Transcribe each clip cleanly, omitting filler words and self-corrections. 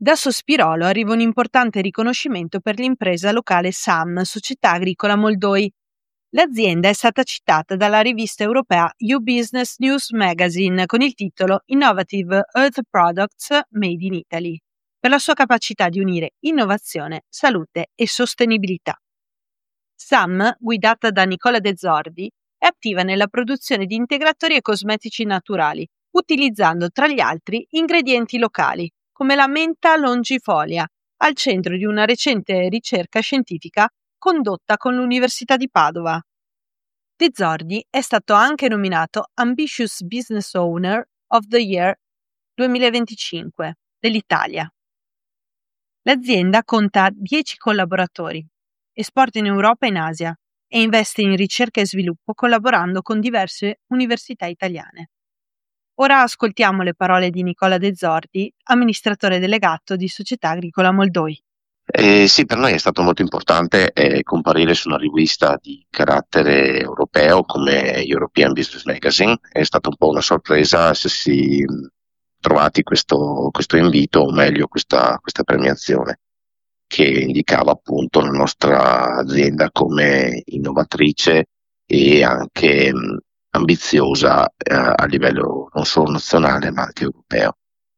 Da Sospirolo arriva un importante riconoscimento per l'impresa locale SAM, Società Agricola Moldoi. L'azienda è stata citata dalla rivista europea EU Business News Magazine con il titolo Innovative Earth Products Made in Italy, per la sua capacità di unire innovazione, salute e sostenibilità. SAM, guidata da Nicola De Zordi, è attiva nella produzione di integratori e cosmetici naturali, utilizzando tra gli altri ingredienti locali, come la menta longifolia, al centro di una recente ricerca scientifica condotta con l'Università di Padova. De Zordi è stato anche nominato Ambitious Business Owner of the Year 2025 dell'Italia. L'azienda conta 10 collaboratori, esporta in Europa e in Asia e investe in ricerca e sviluppo collaborando con diverse università italiane. Ora ascoltiamo le parole di Nicola De Zordi, amministratore delegato di Società Agricola Moldoi. Sì, per noi è stato molto importante comparire su una rivista di carattere europeo come European Business Magazine. È stata un po' una sorpresa essersi trovati questo invito, o meglio questa premiazione, che indicava appunto la nostra azienda come innovatrice e anche ambiziosa a livello non solo nazionale ma anche europeo.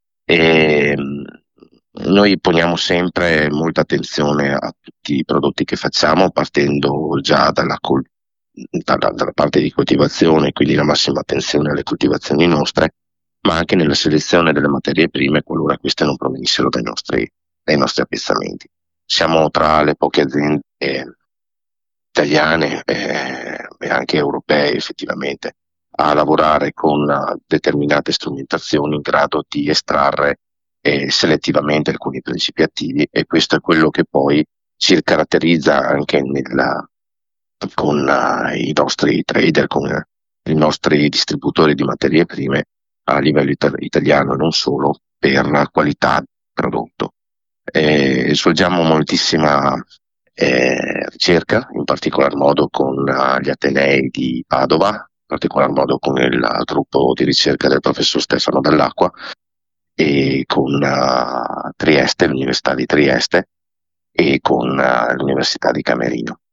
Noi poniamo sempre molta attenzione a tutti i prodotti che facciamo, partendo già dalla parte di coltivazione, quindi la massima attenzione alle coltivazioni nostre, ma anche nella selezione delle materie prime qualora queste non provenissero dai nostri appezzamenti. Siamo tra le poche aziende italiane e anche europee effettivamente a lavorare con determinate strumentazioni in grado di estrarre selettivamente alcuni principi attivi, e questo è quello che poi ci caratterizza anche con i nostri trader, con i nostri distributori di materie prime a livello italiano e non solo, per la qualità del prodotto. Svolgiamo moltissima ricerca, in particolar modo con gli Atenei di Padova, in particolar modo con il gruppo di ricerca del professor Stefano Dall'Acqua, e con Trieste, l'Università di Trieste, e con l'Università di Camerino.